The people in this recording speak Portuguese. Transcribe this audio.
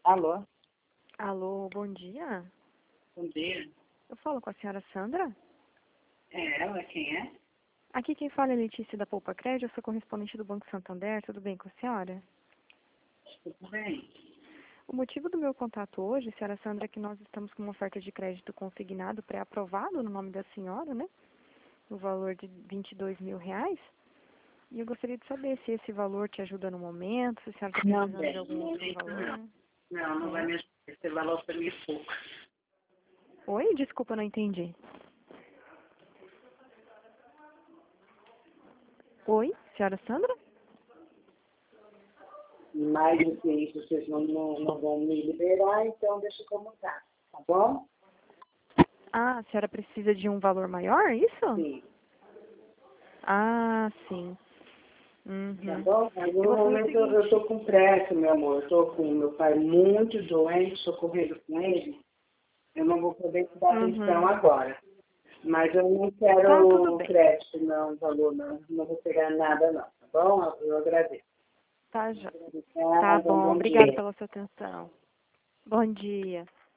Alô, Alô, bom dia. bom dia. Eu falo com a senhora Sandra? É ela, quem é? Aqui quem fala é Letícia da Poupa Crédito, eu sou correspondente do Banco Santander, tudo bem com a senhora? Tudo bem? O motivo do meu contato hoje, senhora Sandra, é que nós estamos com uma oferta de crédito consignado pré-aprovado no nome da senhora, né? No valor de R$ 22.000. E eu gostaria de saber se esse valor te ajuda no momento, se a senhora está Não, precisando de bem. algum outro valor. Não vai É. me ajudar. Esse valor para mim é pouco. Oi? Desculpa, não entendi. Oi, senhora Sandra? Mais do que isso, vocês não vão me liberar, então deixa como tá bom? Ah, a senhora precisa de um valor maior, isso? Sim, Ah, sim. tá Uhum. bom? Mas no Eu vou fazer o momento eu seguinte. estou com pressa, meu amor. Eu estou com meu pai muito doente, estou correndo com ele. Eu não vou poder te dar atenção Uhum. agora. Mas eu não Tá, tudo quero bem. crédito, não, valor, não. Não vou pegar nada, não. Tá bom? Eu agradeço. Tá, já. Tá Obrigada, bom. bom Obrigada dia. pela sua atenção. Bom dia.